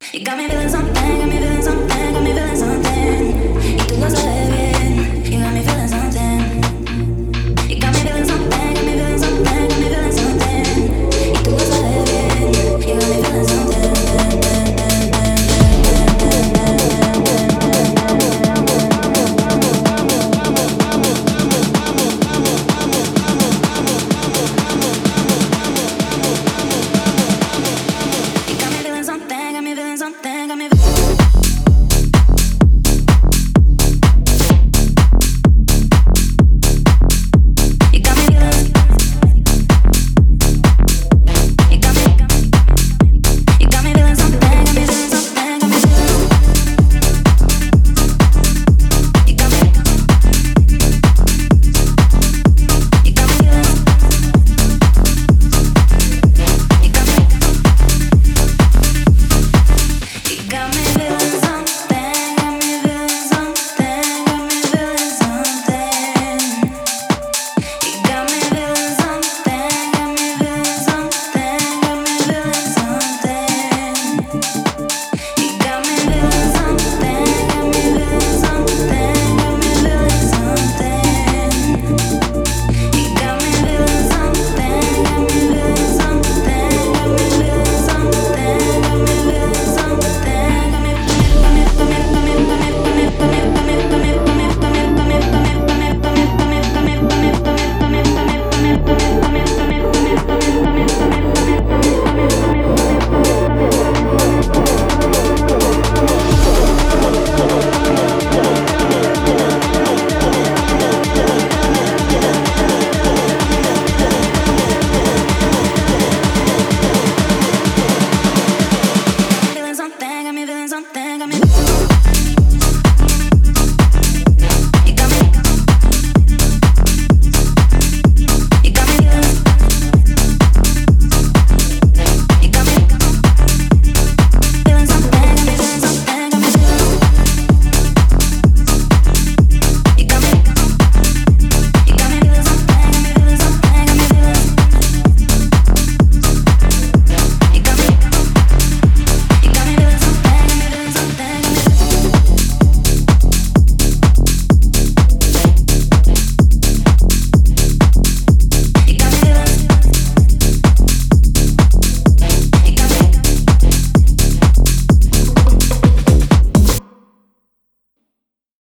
You got me feeling something, got me feeling something, got me feeling something. Y tú lo sabes bien. You got me feeling something. You got me feeling something, got me feeling something, got me feeling something. Y tú lo sabes bien. You got me feeling something.